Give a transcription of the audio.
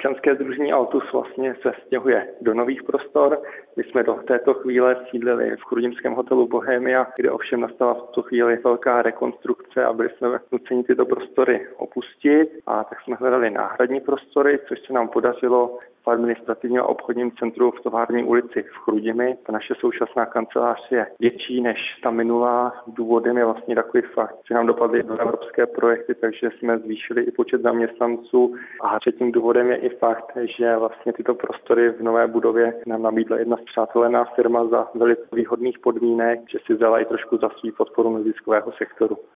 Občanské sdružení Altus vlastně se stěhuje do nových prostor. My jsme do této chvíle sídlili v chrudimském hotelu Bohemia, kde ovšem nastala v tuto chvíli velká rekonstrukce a byli jsme nuceni tyto prostory opustit. A tak jsme hledali náhradní prostory, což se nám podařilo v administrativním a obchodním centru v Tovární ulici v Chrudimi. Ta naše současná kancelář je větší než ta minulá. Důvodem je vlastně takový fakt, že nám dopadly do evropské projekty, takže jsme zvýšili i počet zaměstnanců. A třetím důvodem je i fakt, že vlastně tyto prostory v nové budově nám nabídla jedna spřátelená firma za velice výhodných podmínek, že si vzala i trošku za svou podporu neziskového sektoru.